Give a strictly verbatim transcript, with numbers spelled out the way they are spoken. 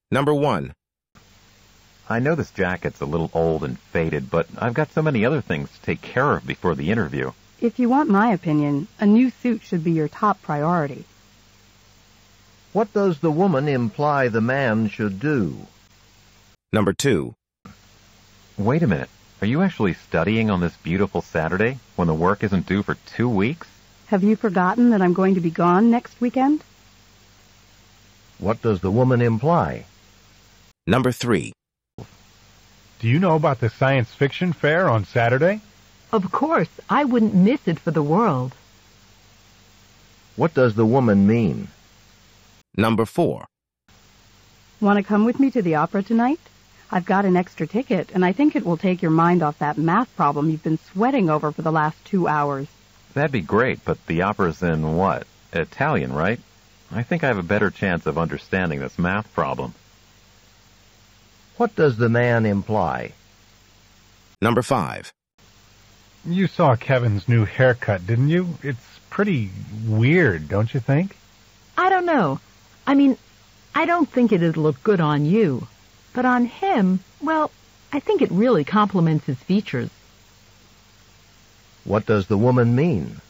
Number one. I know this jacket's a little old and faded, but I've got so many other things to take care of before the interview. If you want my opinion, a new suit should be your top priority. What does the woman imply the man should do? Number two. Wait a minute. Are you actually studying on this beautiful Saturday when the work isn't due for two weeks? Have you forgotten that I'm going to be gone next weekend? What does the woman imply? Number three. Do you know about the science fiction fair on Saturday? Of course, I wouldn't miss it for the world. What does the woman mean? Number four. Want to come with me to the opera tonight? I've got an extra ticket, and I think it will take your mind off that math problem you've been sweating over for the last two hours. That'd be great, but the opera's in what? Italian, right? I think I have a better chance of understanding this math problem. What does the man imply? Number five. You saw Kevin's new haircut, didn't you? It's pretty weird, don't you think? I don't know. I mean, I don't think it'd look good on you. But on him, well, I think it really complements his features. What does the woman mean?